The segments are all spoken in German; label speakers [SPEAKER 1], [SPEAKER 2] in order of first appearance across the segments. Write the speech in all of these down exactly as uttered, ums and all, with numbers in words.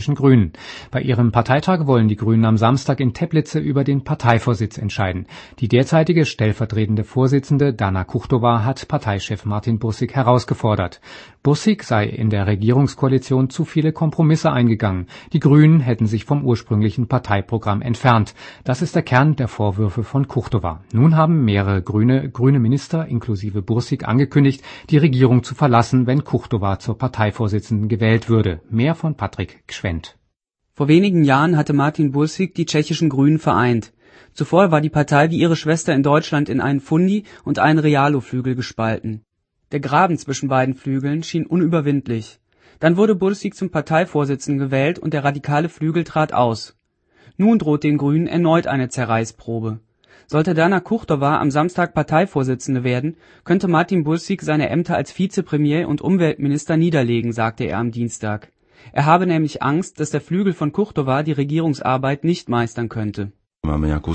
[SPEAKER 1] Grünen. Bei ihrem Parteitag wollen die Grünen am Samstag in Teplice über den Parteivorsitz entscheiden. Die derzeitige stellvertretende Vorsitzende Dana Kuchtova hat Parteichef Martin Bursig herausgefordert. Bursig sei in der Regierungskoalition zu viele Kompromisse eingegangen. Die Grünen hätten sich vom ursprünglichen Parteiprogramm entfernt. Das ist der Kern der Vorwürfe von Kuchtova. Nun haben mehrere grüne, grüne Minister inklusive Bursig angekündigt, die Regierung zu verlassen, wenn Kuchtova zur Parteivorsitzenden gewählt würde. Mehr von Patrick Gschwendt.
[SPEAKER 2] Vor wenigen Jahren hatte Martin Bursig die tschechischen Grünen vereint. Zuvor war die Partei wie ihre Schwester in Deutschland in einen Fundi- und einen Realo-Flügel gespalten. Der Graben zwischen beiden Flügeln schien unüberwindlich. Dann wurde Bursig zum Parteivorsitzenden gewählt und der radikale Flügel trat aus. Nun droht den Grünen erneut eine Zerreißprobe. Sollte Dana Kuchtova am Samstag Parteivorsitzende werden, könnte Martin Bursig seine Ämter als Vizepremier und Umweltminister niederlegen, sagte er am Dienstag. Er habe nämlich Angst, dass der Flügel von Kuchtova die Regierungsarbeit nicht meistern könnte.
[SPEAKER 3] Wir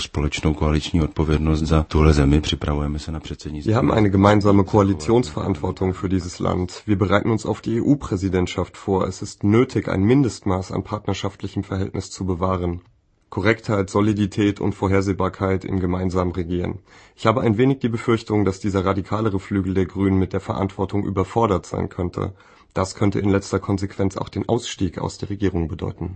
[SPEAKER 3] haben eine gemeinsame Koalitionsverantwortung für dieses Land. Wir bereiten uns auf die E U-Präsidentschaft vor. Es ist nötig, ein Mindestmaß an partnerschaftlichem Verhältnis zu bewahren. Korrektheit, Solidität und Vorhersehbarkeit im gemeinsamen Regieren. Ich habe ein wenig die Befürchtung, dass dieser radikalere Flügel der Grünen mit der Verantwortung überfordert sein könnte. Das könnte in letzter Konsequenz auch den Ausstieg aus der Regierung bedeuten.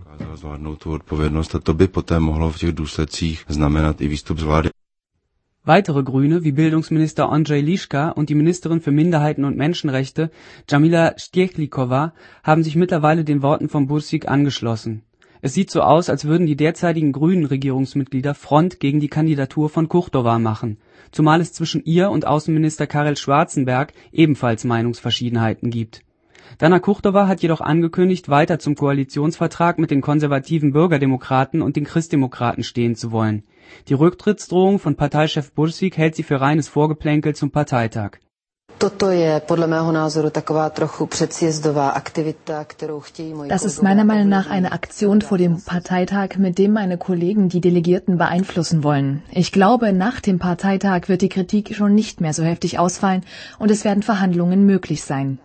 [SPEAKER 2] Weitere Grüne wie Bildungsminister Ondřej Liška und die Ministerin für Minderheiten und Menschenrechte Jamila Štěchlíková haben sich mittlerweile den Worten von Bursig angeschlossen. Es sieht so aus, als würden die derzeitigen grünen Regierungsmitglieder Front gegen die Kandidatur von Kuchtova machen, zumal es zwischen ihr und Außenminister Karel Schwarzenberg ebenfalls Meinungsverschiedenheiten gibt. Dana Kuchtova hat jedoch angekündigt, weiter zum Koalitionsvertrag mit den konservativen Bürgerdemokraten und den Christdemokraten stehen zu wollen. Die Rücktrittsdrohung von Parteichef Bursig hält sie für reines Vorgeplänkel zum Parteitag.
[SPEAKER 4] Das ist meiner Meinung nach eine Aktion vor dem Parteitag, mit dem meine Kollegen die Delegierten beeinflussen wollen. Ich glaube, nach dem Parteitag wird die Kritik schon nicht mehr so heftig ausfallen und es werden Verhandlungen möglich sein.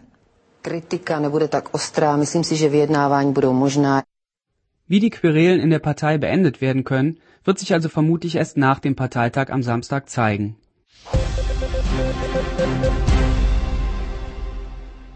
[SPEAKER 2] Wie die Querelen in der Partei beendet werden können, wird sich also vermutlich erst nach dem Parteitag am Samstag zeigen.